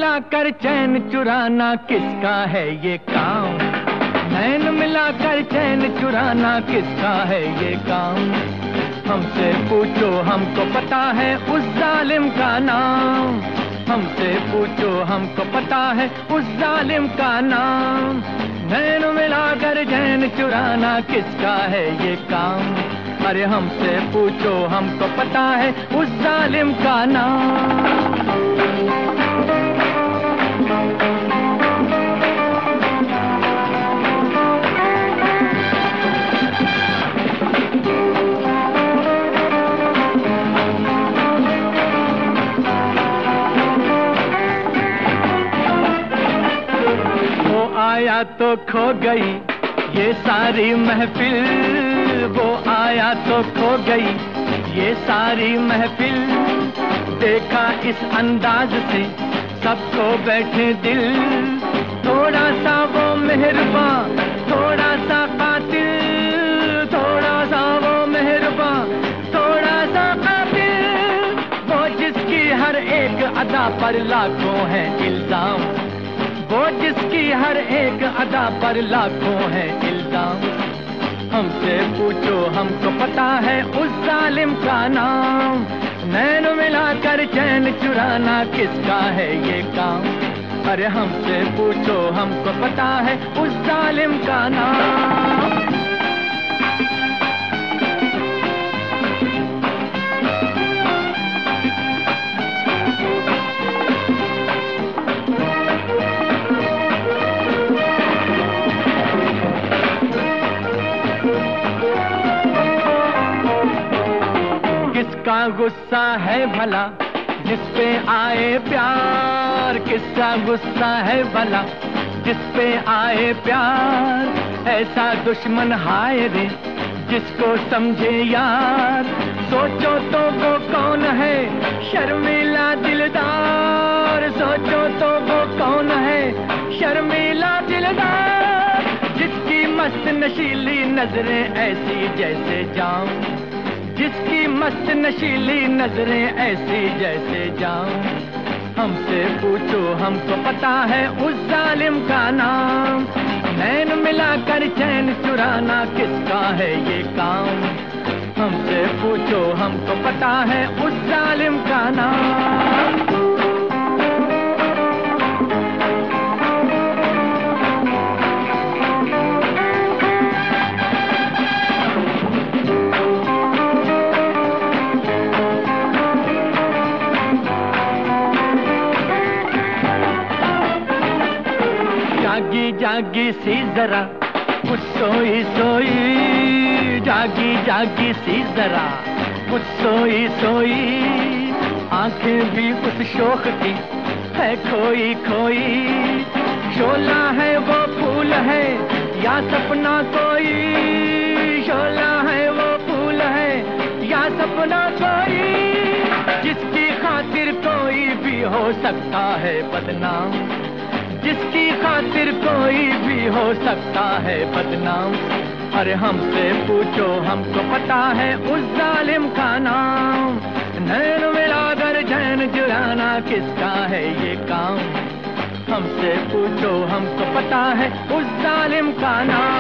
मिलाकर चैन चुराना किसका है ये काम? नैन मिलाकर चैन चुराना किसका है ये काम? हमसे पूछो हमको पता है उस जालिम का नाम। हमसे पूछो हमको पता है उस जालिम का नाम। नैन मिलाकर चैन चुराना किसका है ये काम? अरे हमसे पूछो हमको पता है उस जालिम का नाम। वो आया तो खो गई ये सारी महफिल। वो आया तो खो गई ये सारी महफिल। देखा इस अंदाज से सबको बैठे दिल। थोड़ा सा वो मेहरबान, थोड़ा सा कातिल। थोड़ा सा वो मेहरबान, थोड़ा सा कातिल। वो जिसकी हर एक अदा पर लाखों है इल्जाम। वो जिसकी हर एक अदा पर लाखों है इल्जाम। हमसे पूछो हमको पता है उस जालिम का नाम। नैन मिलाकर चैन चुराना किसका है ये काम? अरे हमसे पूछो हमको पता है उस जालिम का नाम। किसका गुस्सा है भला जिस पे आए प्यार? किसका गुस्सा है भला जिस पे आए प्यार? ऐसा दुश्मन हाय रे जिसको समझे यार। सोचो तो वो कौन है शर्मीला दिलदार। सोचो तो वो कौन है शर्मीला दिलदार। जिसकी मस्त नशीली नजरें ऐसी जैसे जाम। जिसकी मस्त नशीली नजरें ऐसी जैसे जाम। हमसे पूछो हमको पता है उस जालिम का नाम। नैन मिलाकर चैन चुराना किसका है ये काम? हमसे पूछो हमको पता है उस जालिम का नाम। जागी जागी सी जरा कुछ सोई सोई। जागी जागी सी जरा कुछ सोई सोई। आंखें भी उस शोक की है खोई खोई। शोला है वो फूल है या सपना कोई? शोला है वो फूल है या सपना कोई? जिसकी खातिर कोई भी हो सकता है बदनाम। जिसकी खातिर कोई भी हो सकता है बदनाम। अरे हमसे पूछो हमको पता है उस जालिम का नाम। नैन मिलाकर चैन चुराना किसका है ये काम? हमसे पूछो हमको पता है उस जालिम का नाम।